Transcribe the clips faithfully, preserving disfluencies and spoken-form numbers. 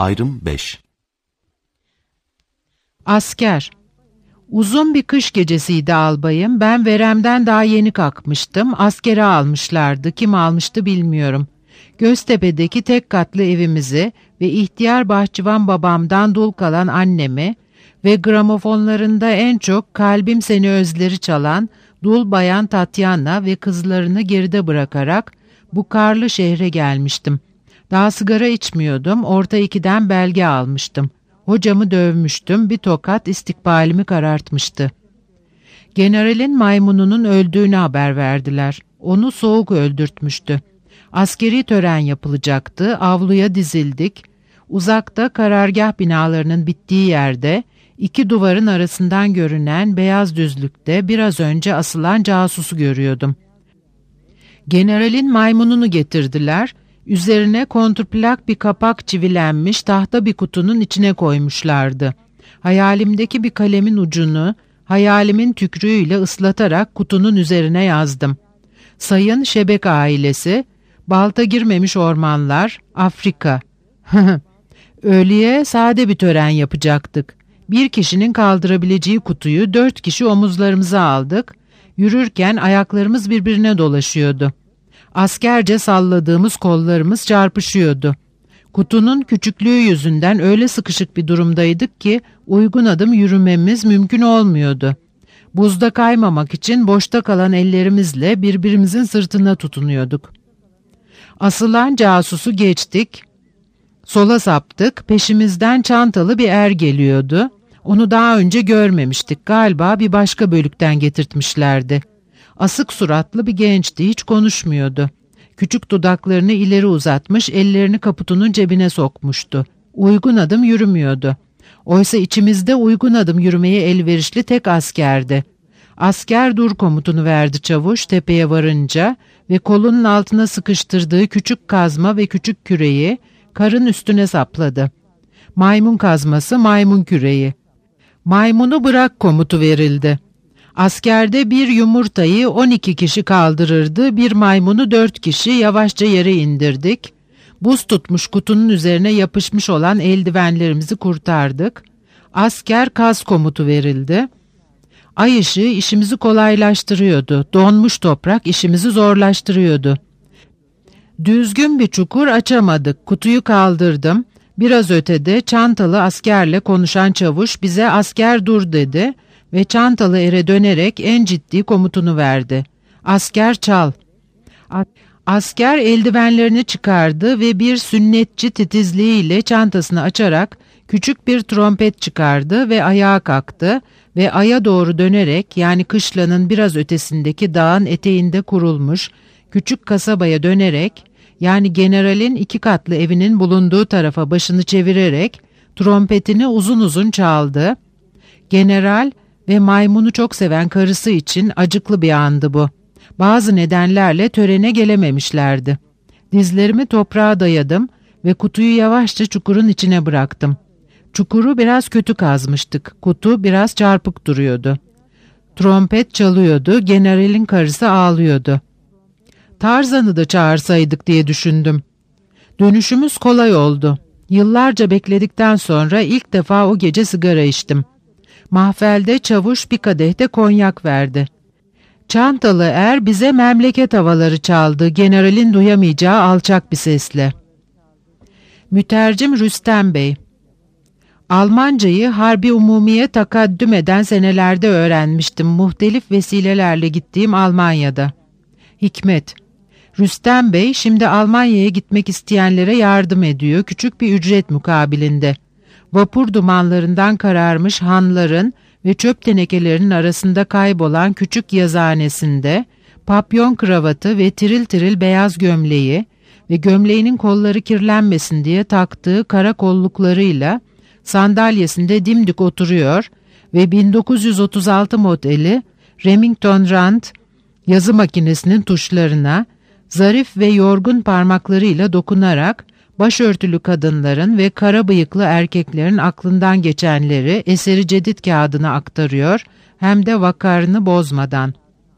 Ayrım beş. Asker. Uzun bir kış gecesiydi albayım. Ben veremden daha yeni kalkmıştım. Askere almışlardı. Kim almıştı bilmiyorum. Göztepe'deki tek katlı evimizi ve ihtiyar bahçıvan babamdan dul kalan annemi ve gramofonlarında en çok Kalbim Seni Özleri çalan dul bayan Tatyana ve kızlarını geride bırakarak bu karlı şehre gelmiştim. Daha sigara içmiyordum. Orta ikiden belge almıştım. Hocamı dövmüştüm. Bir tokat istikbalimi karartmıştı. Generalin maymununun öldüğünü haber verdiler. Onu soğuk öldürtmüştü. Askeri tören yapılacaktı. Avluya dizildik. Uzakta karargah binalarının bittiği yerde, iki duvarın arasından görünen beyaz düzlükte biraz önce asılan casusu görüyordum. Generalin maymununu getirdiler. Üzerine kontrplak bir kapak çivilenmiş tahta bir kutunun içine koymuşlardı. Hayalimdeki bir kalemin ucunu hayalimin tükrüğüyle ıslatarak kutunun üzerine yazdım. Sayın Şebek ailesi, balta girmemiş ormanlar, Afrika. Öğleye sade bir tören yapacaktık. Bir kişinin kaldırabileceği kutuyu dört kişi omuzlarımıza aldık. Yürürken ayaklarımız birbirine dolaşıyordu. Askerce salladığımız kollarımız çarpışıyordu. Kutunun küçüklüğü yüzünden öyle sıkışık bir durumdaydık ki uygun adım yürümemiz mümkün olmuyordu. Buzda kaymamak için boşta kalan ellerimizle birbirimizin sırtına tutunuyorduk. Asılan casusu geçtik. Sola saptık. Peşimizden çantalı bir er geliyordu. Onu daha önce görmemiştik. Galiba bir başka bölükten getirtmişlerdi. Asık suratlı bir gençti, hiç konuşmuyordu. Küçük dudaklarını ileri uzatmış, ellerini kaputunun cebine sokmuştu. Uygun adım yürümüyordu. Oysa içimizde uygun adım yürümeye elverişli tek askerdi. Asker dur komutunu verdi çavuş tepeye varınca ve kolunun altına sıkıştırdığı küçük kazma ve küçük küreği karın üstüne sapladı. Maymun kazması, maymun küreği. Maymunu bırak komutu verildi. Askerde bir yumurtayı on iki kişi kaldırırdı, bir maymunu dört kişi yavaşça yere indirdik. Buz tutmuş kutunun üzerine yapışmış olan eldivenlerimizi kurtardık. Asker kaz komutu verildi. Ay ışığı işimizi kolaylaştırıyordu. Donmuş toprak işimizi zorlaştırıyordu. Düzgün bir çukur açamadık. Kutuyu kaldırdım. Biraz ötede çantalı askerle konuşan çavuş bize asker dur dedi ve çantalı ere dönerek en ciddi komutunu verdi. Asker çal. Asker eldivenlerini çıkardı ve bir sünnetçi titizliğiyle çantasını açarak küçük bir trompet çıkardı ve ayağa kalktı ve aya doğru dönerek, yani kışlanın biraz ötesindeki dağın eteğinde kurulmuş küçük kasabaya dönerek, yani generalin iki katlı evinin bulunduğu tarafa başını çevirerek trompetini uzun uzun çaldı. General ve maymunu çok seven karısı için acıklı bir andı bu. Bazı nedenlerle törene gelememişlerdi. Dizlerimi toprağa dayadım ve kutuyu yavaşça çukurun içine bıraktım. Çukuru biraz kötü kazmıştık. Kutu biraz çarpık duruyordu. Trompet çalıyordu, generalin karısı ağlıyordu. Tarzan'ı da çağırsaydık diye düşündüm. Dönüşümüz kolay oldu. Yıllarca bekledikten sonra ilk defa o gece sigara içtim. Mahfelde çavuş bir kadehte konyak verdi. Çantalı er bize memleket havaları çaldı, generalin duyamayacağı alçak bir sesle. Mütercim Rüstem Bey. Almancayı harbi umumiye takaddüm eden senelerde öğrenmiştim, muhtelif vesilelerle gittiğim Almanya'da. Hikmet. Rüstem Bey şimdi Almanya'ya gitmek isteyenlere yardım ediyor, küçük bir ücret mukabilinde. Vapur dumanlarından kararmış hanların ve çöp tenekelerinin arasında kaybolan küçük yazıhanesinde papyon kravatı ve tiril tiril beyaz gömleği ve gömleğinin kolları kirlenmesin diye taktığı kara kolluklarıyla sandalyesinde dimdik oturuyor ve bin dokuz yüz otuz altı modeli Remington Rand yazı makinesinin tuşlarına zarif ve yorgun parmaklarıyla dokunarak başörtülü kadınların ve kara bıyıklı erkeklerin aklından geçenleri eseri cedid kağıdına aktarıyor, hem de vakarını bozmadan.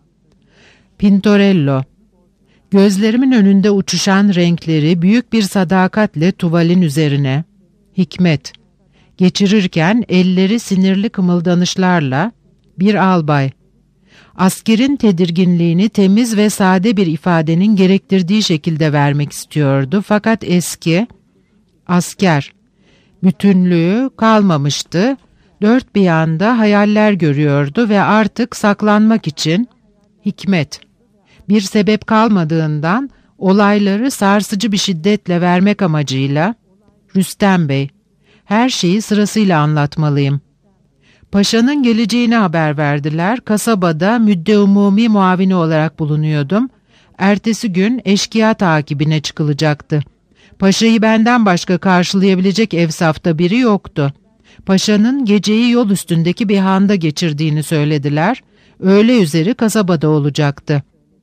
Pintorello. Gözlerimin önünde uçuşan renkleri büyük bir sadakatle tuvalin üzerine, Hikmet. Geçirirken elleri sinirli kımıldanışlarla, bir albay. Askerin tedirginliğini temiz ve sade bir ifadenin gerektirdiği şekilde vermek istiyordu. Fakat eski, asker, bütünlüğü kalmamıştı. Dört bir yanda hayaller görüyordu ve artık saklanmak için, Hikmet, bir sebep kalmadığından olayları sarsıcı bir şiddetle vermek amacıyla, Rüstem Bey, her şeyi sırasıyla anlatmalıyım. Paşa'nın geleceğini haber verdiler. Kasabada müddeumumi muavini olarak bulunuyordum. Ertesi gün eşkıya takibine çıkılacaktı. Paşa'yı benden başka karşılayabilecek evsafta biri yoktu. Paşa'nın geceyi yol üstündeki bir handa geçirdiğini söylediler. Öğle üzeri kasabada olacaktı.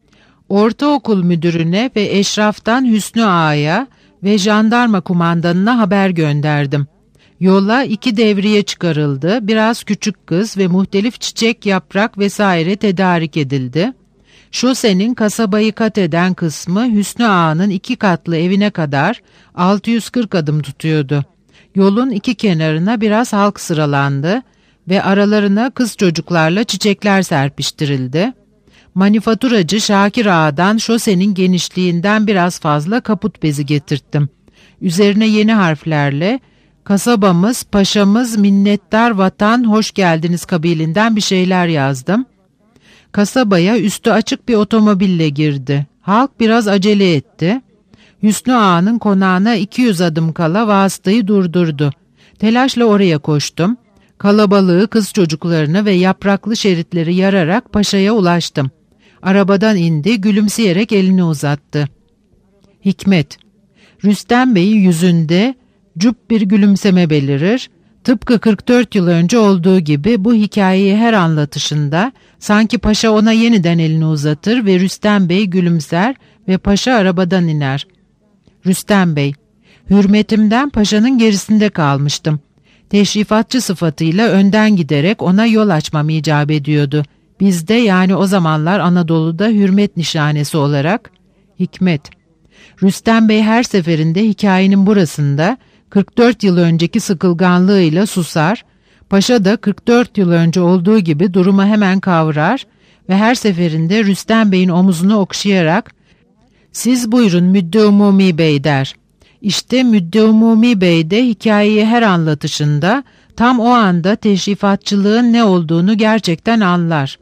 Ortaokul müdürüne ve eşraftan Hüsnü Ağa'ya ve jandarma kumandanına haber gönderdim. Yola iki devriye çıkarıldı, biraz küçük kız ve muhtelif çiçek, yaprak vesaire tedarik edildi. Şosenin kasabayı kat eden kısmı Hüsnü Ağa'nın iki katlı evine kadar altı yüz kırk adım tutuyordu. Yolun iki kenarına biraz halk sıralandı ve aralarına kız çocuklarla çiçekler serpiştirildi. Manifaturacı Şakir Ağa'dan şosenin genişliğinden biraz fazla kaput bezi getirttim. Üzerine yeni harflerle "Kasabamız, paşamız, minnettar vatan, hoş geldiniz" kabilinden bir şeyler yazdım. Kasabaya üstü açık bir otomobille girdi. Halk biraz acele etti. Hüsnü Ağa'nın konağına iki yüz adım kala vasıtayı durdurdu. Telaşla oraya koştum. Kalabalığı, kız çocuklarını ve yapraklı şeritleri yararak paşaya ulaştım. Arabadan indi, gülümseyerek elini uzattı. Hikmet. Rüstem Bey'in yüzünde cüp bir gülümseme belirir. Tıpkı kırk dört yıl önce olduğu gibi bu hikayeyi her anlatışında sanki paşa ona yeniden elini uzatır ve Rüstem Bey gülümser ve paşa arabadan iner. Rüstem Bey, hürmetimden paşanın gerisinde kalmıştım. Teşrifatçı sıfatıyla önden giderek ona yol açmam icap ediyordu. Bizde, yani o zamanlar Anadolu'da, hürmet nişanesi olarak. Hikmet. Rüstem Bey her seferinde hikayenin burasında kırk dört yıl önceki sıkılganlığıyla susar, paşa da kırk dört yıl önce olduğu gibi durumu hemen kavrar ve her seferinde Rüstem Bey'in omuzunu okşayarak "Siz buyurun Müddeumumi Bey" der. İşte Müddeumumi Bey de hikayeyi her anlatışında tam o anda teşrifatçılığın ne olduğunu gerçekten anlar.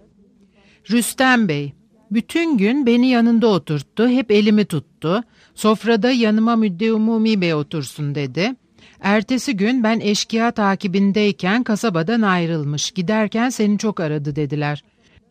Rüstem Bey, bütün gün beni yanında oturttu, hep elimi tuttu. Sofrada yanıma Müddeumumi Bey otursun dedi. Ertesi gün ben eşkıya takibindeyken kasabadan ayrılmış, giderken seni çok aradı dediler.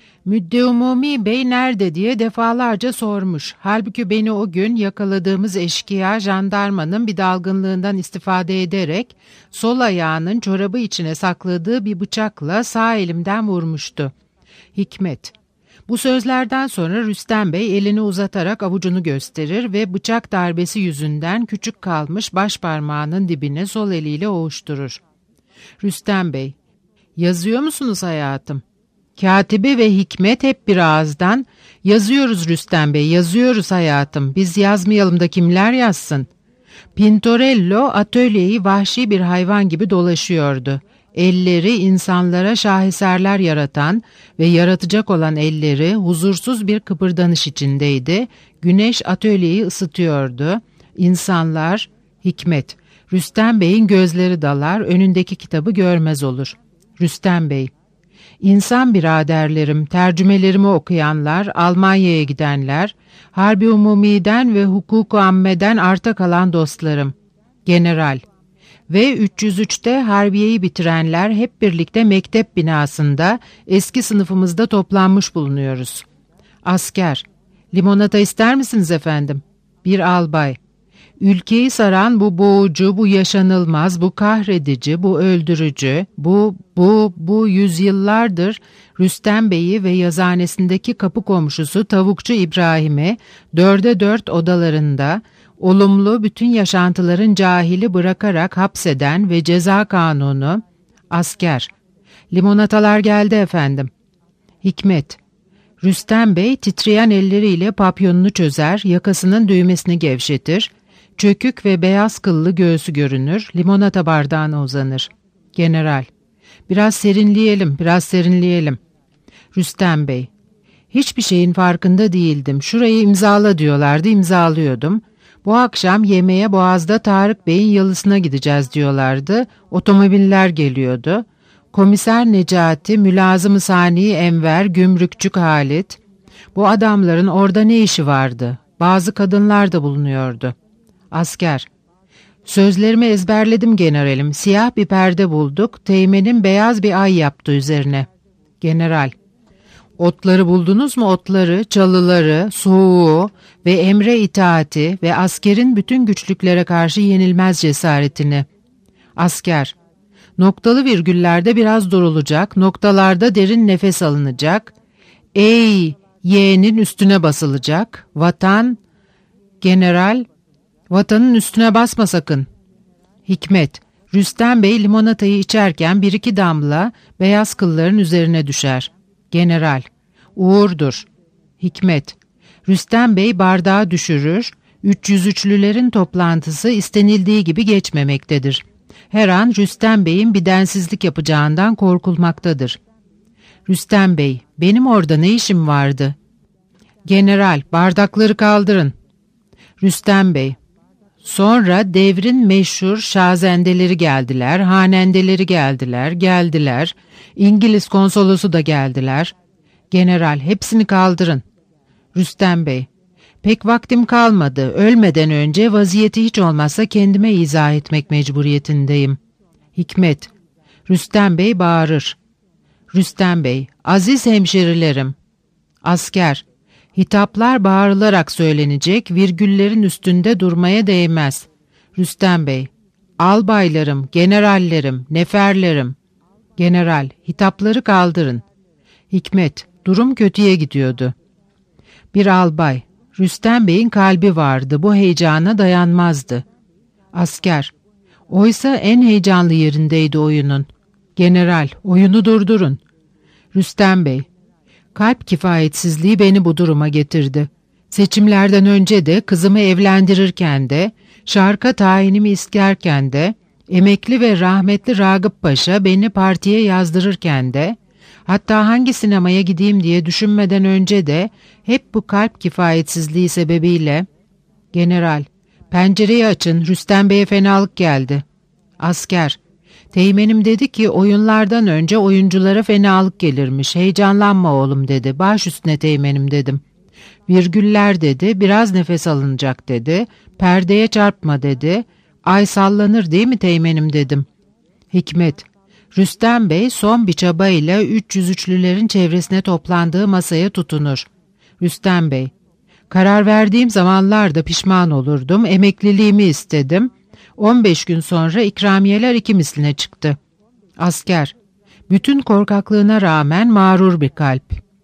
Müddeumumi Bey nerede diye defalarca sormuş. Halbuki beni o gün yakaladığımız eşkıya jandarmanın bir dalgınlığından istifade ederek sol ayağının çorabı içine sakladığı bir bıçakla sağ elimden vurmuştu. Hikmet. Bu sözlerden sonra Rüstem Bey elini uzatarak avucunu gösterir ve bıçak darbesi yüzünden küçük kalmış baş parmağının dibine sol eliyle ovuşturur. Rüstem Bey, yazıyor musunuz hayatım? Katibi ve Hikmet hep bir ağızdan, yazıyoruz Rüstem Bey, yazıyoruz hayatım, biz yazmayalım da kimler yazsın? Pintorello atölyeyi vahşi bir hayvan gibi dolaşıyordu. Elleri insanlara şaheserler yaratan ve yaratacak olan elleri huzursuz bir kıpırdanış içindeydi. Güneş atölyeyi ısıtıyordu. İnsanlar, Hikmet, Rüstem Bey'in gözleri dalar, önündeki kitabı görmez olur. Rüstem Bey, İnsan biraderlerim, tercümelerimi okuyanlar, Almanya'ya gidenler, Harbi Umumi'den ve Hukuk-u Amme'den arta kalan dostlarım, general ve üç yüz üçte Harbiye'yi bitirenler hep birlikte mektep binasında eski sınıfımızda toplanmış bulunuyoruz. Asker, limonata ister misiniz efendim? Bir albay, ülkeyi saran bu boğucu, bu yaşanılmaz, bu kahredici, bu öldürücü, bu, bu, bu yüzyıllardır Rüstem Bey'i ve yazhanesindeki kapı komşusu Tavukçu İbrahim'i dörde dört odalarında olumlu bütün yaşantıların cahili bırakarak hapseden ve ceza kanunu, asker, limonatalar geldi efendim. Hikmet, Rüstem Bey titreyen elleriyle papyonunu çözer, yakasının düğmesini gevşetir, Çökük ve beyaz kıllı göğsü görünür, limonata bardağına uzanır. General: Biraz serinleyelim, biraz serinleyelim. Rüstem Bey: Hiçbir şeyin farkında değildim. Şurayı imzala diyorlardı, imzalıyordum. Bu akşam yemeğe Boğaz'da Tarık Bey'in yalısına gideceğiz diyorlardı. Otomobiller geliyordu. Komiser Necati, Mülazım-ı Sani Enver, Gümrükçük Halit. Bu adamların orada ne işi vardı? Bazı kadınlar da bulunuyordu. Asker: Sözlerimi ezberledim generalim. Siyah bir perde bulduk. Teğmenin beyaz bir ay yaptı üzerine. General: Otları buldunuz mu, otları, çalıları, soğuğu ve emre itaati ve askerin bütün güçlüklere karşı yenilmez cesaretini. Asker: Noktalı virgüllerde biraz durulacak, noktalarda derin nefes alınacak. Ey, Y'nin üstüne basılacak. Vatan... General: Vatanın üstüne basma sakın. Hikmet: Rüstem Bey limonatayı içerken bir iki damla beyaz kılların üzerine düşer. General: Uğurdur. Hikmet: Rüstem Bey bardağı düşürür. üç yüz üçlülerin toplantısı istenildiği gibi geçmemektedir. Her an Rüstem Bey'in bir densizlik yapacağından korkulmaktadır. Rüstem Bey: Benim orada ne işim vardı? General: Bardakları kaldırın. Rüstem Bey: Sonra devrin meşhur şazendeleri geldiler, hanendeleri geldiler, geldiler. İngiliz konsolosu da geldiler. General: Hepsini kaldırın. Rüstem Bey: Pek vaktim kalmadı. Ölmeden önce vaziyeti hiç olmazsa kendime izah etmek mecburiyetindeyim. Hikmet: Rüstem Bey bağırır. Rüstem Bey: Aziz hemşerilerim. Asker: Hitaplar bağırılarak söylenecek, virgüllerin üstünde durmaya değmez. Rüstem Bey: Albaylarım, generallerim, neferlerim. General: Hitapları kaldırın. Hikmet: Durum kötüye gidiyordu. Bir albay: Rüstem Bey'in kalbi vardı, bu heyecana dayanmazdı. Asker: Oysa en heyecanlı yerindeydi oyunun. General: Oyunu durdurun. Rüstem Bey: Kalp kifayetsizliği beni bu duruma getirdi. Seçimlerden önce de, kızımı evlendirirken de, şarka tayinimi isterken de, emekli ve rahmetli Ragıp Paşa beni partiye yazdırırken de, hatta hangi sinemaya gideyim diye düşünmeden önce de hep bu kalp kifayetsizliği sebebiyle... General: Pencereyi açın, Rüstem Bey'e fenalık geldi. Asker: Teğmenim dedi ki oyunlardan önce oyunculara fenalık gelirmiş. Heyecanlanma oğlum dedi. Baş üstüne teğmenim dedim. Virgüller dedi. Biraz nefes alınacak dedi. Perdeye çarpma dedi. Ay sallanır değil mi teğmenim dedim. Hikmet: Rüstem Bey son bir çabayla üç yüz üçlülerin çevresine toplandığı masaya tutunur. Rüstem Bey: Karar verdiğim zamanlarda pişman olurdum. Emekliliğimi istedim. on beş gün sonra ikramiyeler iki misline çıktı. Asker: Bütün korkaklığına rağmen mağrur bir kalp.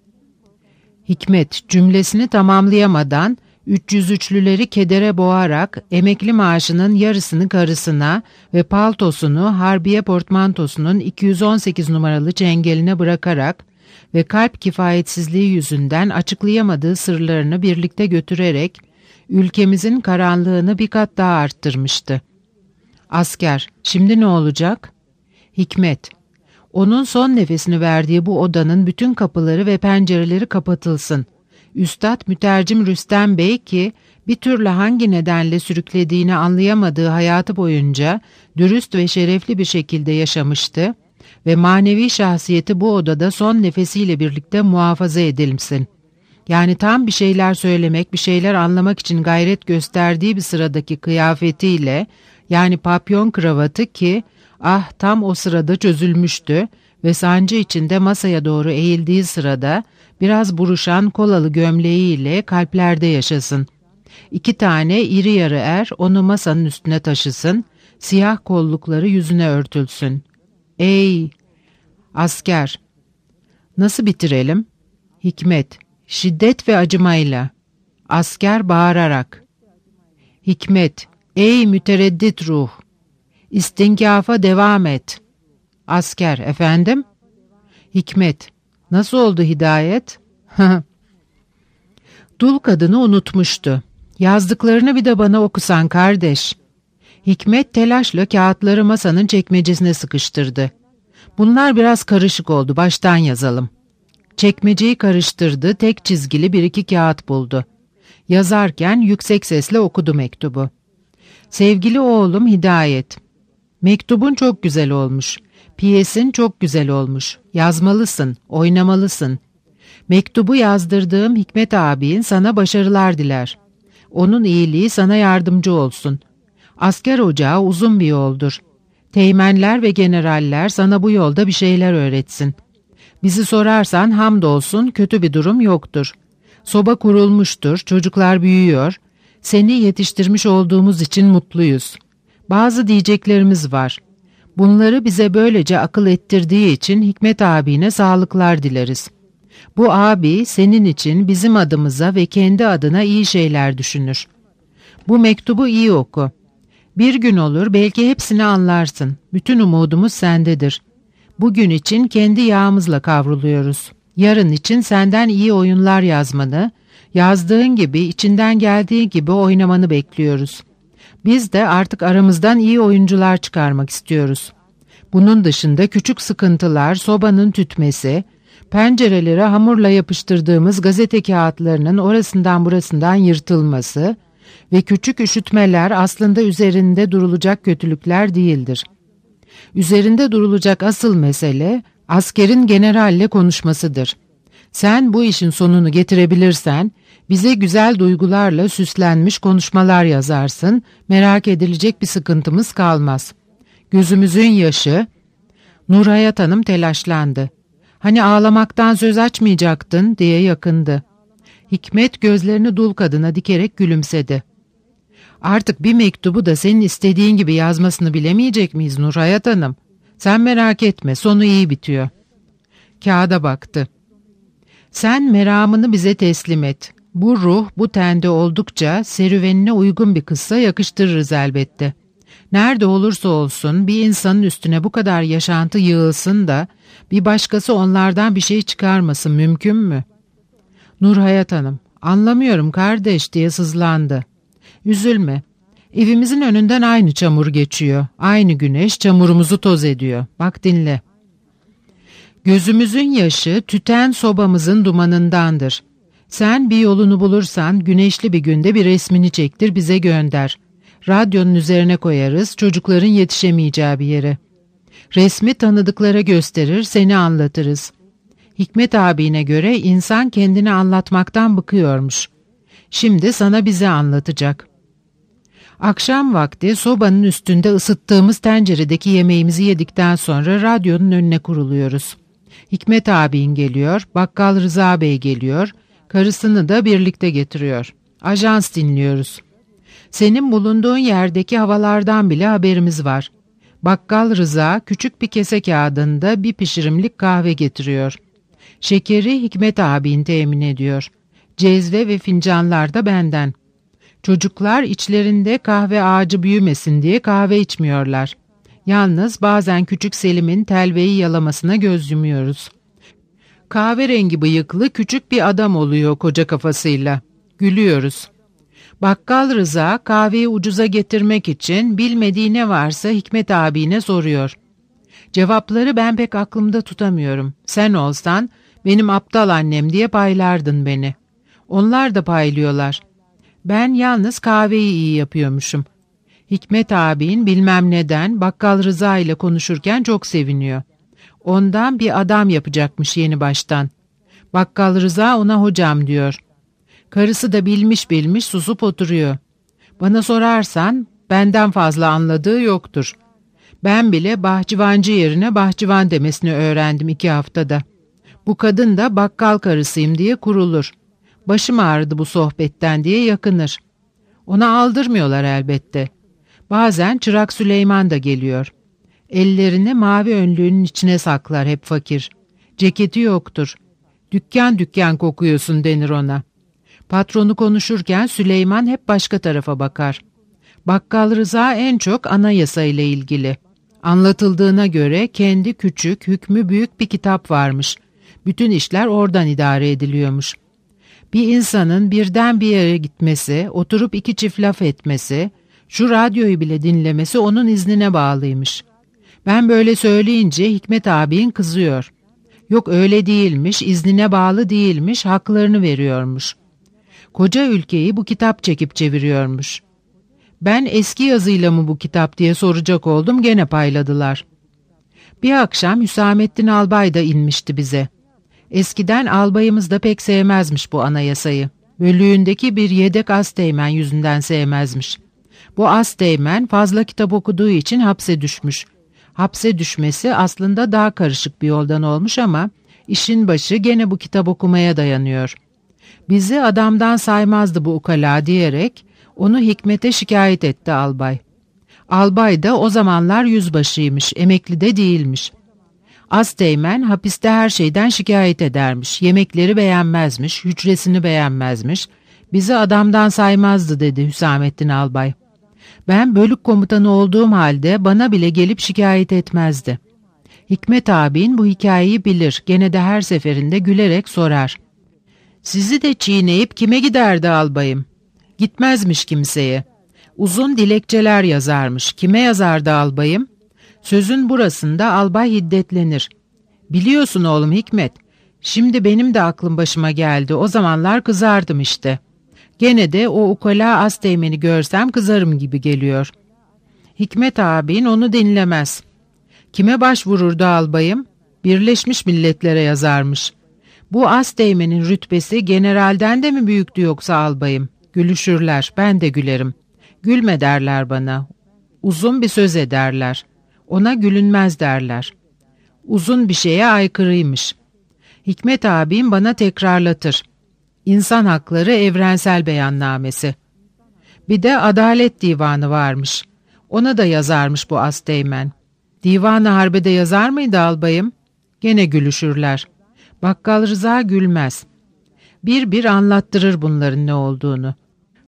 Hikmet cümlesini tamamlayamadan üç yüz üçlüleri kedere boğarak emekli maaşının yarısını karısına ve paltosunu harbiye portmantosunun iki yüz on sekiz numaralı çengeline bırakarak ve kalp kifayetsizliği yüzünden açıklayamadığı sırlarını birlikte götürerek ülkemizin karanlığını bir kat daha arttırmıştı. Asker: Şimdi ne olacak? Hikmet: Onun son nefesini verdiği bu odanın bütün kapıları ve pencereleri kapatılsın. Üstad mütercim Rüstem Bey ki bir türlü hangi nedenle sürüklediğini anlayamadığı hayatı boyunca dürüst ve şerefli bir şekilde yaşamıştı ve manevi şahsiyeti bu odada son nefesiyle birlikte muhafaza edilsin. Yani tam bir şeyler söylemek, bir şeyler anlamak için gayret gösterdiği bir sıradaki kıyafetiyle, yani papyon kravatı ki ah tam o sırada çözülmüştü ve sancı içinde masaya doğru eğildiği sırada biraz buruşan kolalı gömleğiyle kalplerde yaşasın. İki tane iri yarı er onu masanın üstüne taşısın, siyah kollukları yüzüne örtülsün. Ey! Asker: Nasıl bitirelim? Hikmet: Şiddet ve acımayla. Asker bağırarak. Hikmet: Ey mütereddit ruh! İstinkafa devam et. Asker: Efendim? Hikmet: Nasıl oldu Hidayet? Dul kadını unutmuştu. Yazdıklarını bir de bana okusan kardeş. Hikmet telaşla kağıtları masanın çekmecesine sıkıştırdı. Bunlar biraz karışık oldu, baştan yazalım. Çekmeceyi karıştırdı, tek çizgili bir iki kağıt buldu. Yazarken yüksek sesle okudu mektubu. Sevgili oğlum Hidayet, mektubun çok güzel olmuş. Piyesin çok güzel olmuş. Yazmalısın, oynamalısın. Mektubu yazdırdığım Hikmet abin sana başarılar diler. Onun iyiliği sana yardımcı olsun. Asker ocağı uzun bir yoldur. Teğmenler ve generaller sana bu yolda bir şeyler öğretsin. Bizi sorarsan hamdolsun kötü bir durum yoktur. Soba kurulmuştur, çocuklar büyüyor. Seni yetiştirmiş olduğumuz için mutluyuz. Bazı diyeceklerimiz var. Bunları bize böylece akıl ettirdiği için Hikmet abine sağlıklar dileriz. Bu abi senin için bizim adımıza ve kendi adına iyi şeyler düşünür. Bu mektubu iyi oku. Bir gün olur belki hepsini anlarsın. Bütün umudumuz sendedir. Bugün için kendi yağımızla kavruluyoruz. Yarın için senden iyi oyunlar yazmanı, yazdığın gibi içinden geldiği gibi oynamanı bekliyoruz. Biz de artık aramızdan iyi oyuncular çıkarmak istiyoruz. Bunun dışında küçük sıkıntılar, sobanın tütmesi, pencerelere hamurla yapıştırdığımız gazete kağıtlarının orasından burasından yırtılması ve küçük üşütmeler aslında üzerinde durulacak kötülükler değildir. Üzerinde durulacak asıl mesele askerin generalle konuşmasıdır. Sen bu işin sonunu getirebilirsen bize güzel duygularla süslenmiş konuşmalar yazarsın, merak edilecek bir sıkıntımız kalmaz. Gözümüzün yaşı... Nurhayat Hanım telaşlandı. Hani ağlamaktan söz açmayacaktın diye yakındı. Hikmet gözlerini dul kadına dikerek gülümsedi. Artık bir mektubu da senin istediğin gibi yazmasını bilemeyecek miyiz Nurhayat Hanım? Sen merak etme, sonu iyi bitiyor. Kağıda baktı. Sen meramını bize teslim et. Bu ruh bu tende oldukça serüvenine uygun bir kıssa yakıştırırız elbette. Nerede olursa olsun bir insanın üstüne bu kadar yaşantı yığılsın da bir başkası onlardan bir şey çıkarmasın mümkün mü? Nurhayat Hanım, anlamıyorum kardeş diye sızlandı. Üzülme. Evimizin önünden aynı çamur geçiyor. Aynı güneş çamurumuzu toz ediyor. Bak dinle. Gözümüzün yaşı tüten sobamızın dumanındandır. Sen bir yolunu bulursan güneşli bir günde bir resmini çektir bize gönder. Radyonun üzerine koyarız çocukların yetişemeyeceği bir yere. Resmi tanıdıklara gösterir seni anlatırız. Hikmet abine göre insan kendini anlatmaktan bıkıyormuş. Şimdi sana bize anlatacak. Akşam vakti sobanın üstünde ısıttığımız tenceredeki yemeğimizi yedikten sonra radyonun önüne kuruluyoruz. Hikmet abin geliyor, bakkal Rıza Bey geliyor, karısını da birlikte getiriyor. Ajans dinliyoruz. Senin bulunduğun yerdeki havalardan bile haberimiz var. Bakkal Rıza küçük bir kese kağıdında bir pişirimlik kahve getiriyor. Şekeri Hikmet abin temin ediyor. Cezve ve fincanlar da benden. Çocuklar içlerinde kahve ağacı büyümesin diye kahve içmiyorlar. Yalnız bazen küçük Selim'in telveyi yalamasına göz yumuyoruz. Kahverengi bıyıklı küçük bir adam oluyor koca kafasıyla. Gülüyoruz. Bakkal Rıza kahveyi ucuza getirmek için bilmediği ne varsa Hikmet abine soruyor. Cevapları ben pek aklımda tutamıyorum. Sen olsan benim aptal annem diye paylardın beni. Onlar da paylıyorlar. Ben yalnız kahveyi iyi yapıyormuşum. Hikmet abin bilmem neden Bakkal Rıza ile konuşurken çok seviniyor. Ondan bir adam yapacakmış yeni baştan. Bakkal Rıza ona hocam diyor. Karısı da bilmiş bilmiş susup oturuyor. Bana sorarsan benden fazla anladığı yoktur. Ben bile bahçıvancı yerine bahçıvan demesini öğrendim iki haftada. Bu kadın da bakkal karısıyım diye kurulur. Başım ağrıdı bu sohbetten diye yakınır. Ona aldırmıyorlar elbette. Bazen Çırak Süleyman da geliyor. Ellerini mavi önlüğünün içine saklar hep fakir. Ceketi yoktur. Dükkan dükkan kokuyorsun denir ona. Patronu konuşurken Süleyman hep başka tarafa bakar. Bakkal Rıza en çok anayasa ile ilgili. Anlatıldığına göre kendi küçük, hükmü büyük bir kitap varmış. Bütün işler oradan idare ediliyormuş. Bir insanın birden bir yere gitmesi, oturup iki çift laf etmesi, şu radyoyu bile dinlemesi onun iznine bağlıymış. Ben böyle söyleyince Hikmet abin kızıyor. Yok öyle değilmiş, iznine bağlı değilmiş, haklarını veriyormuş. Koca ülkeyi bu kitap çekip çeviriyormuş. Ben eski yazıyla mı bu kitap diye soracak oldum, gene payladılar. Bir akşam Hüsamettin Albay da inmişti bize. Eskiden albayımız da pek sevmezmiş bu anayasayı. Bölüğündeki bir yedek asteğmen yüzünden sevmezmiş. Bu asteğmen fazla kitap okuduğu için hapse düşmüş. Hapse düşmesi aslında daha karışık bir yoldan olmuş ama işin başı gene bu kitap okumaya dayanıyor. Bizi adamdan saymazdı bu ukala diyerek onu Hikmet'e şikayet etti albay. Albay da o zamanlar yüzbaşıymış, emekli de değilmiş. Asteğmen hapiste her şeyden şikayet edermiş, yemekleri beğenmezmiş, hücresini beğenmezmiş, bizi adamdan saymazdı dedi Hüsamettin albay. Ben bölük komutanı olduğum halde bana bile gelip şikayet etmezdi. Hikmet abin bu hikayeyi bilir, gene de her seferinde gülerek sorar. Sizi de çiğneyip kime giderdi albayım? Gitmezmiş kimseye. Uzun dilekçeler yazarmış. Kime yazardı albayım? Sözün burasında albay hiddetlenir. Biliyorsun oğlum Hikmet, şimdi benim de aklım başıma geldi. O zamanlar kızardım işte. Gene de o ukala asteğmeni görsem kızarım gibi geliyor. Hikmet abin onu dinlemez. Kime başvururdu albayım? Birleşmiş Milletler'e yazarmış. Bu asteğmenin rütbesi generalden de mi büyüktü yoksa albayım? Gülüşürler, ben de gülerim. Gülme derler bana. Uzun bir söz ederler. Ona gülünmez derler. Uzun bir şeye aykırıymış. Hikmet abim bana tekrarlatır. İnsan Hakları Evrensel Beyannamesi. Bir de Adalet Divanı varmış. Ona da yazarmış bu asteğmen. Divan-ı Harbe'de yazar mıydı albayım? Gene gülüşürler. Bakkal Rıza gülmez. Bir bir anlattırır bunların ne olduğunu.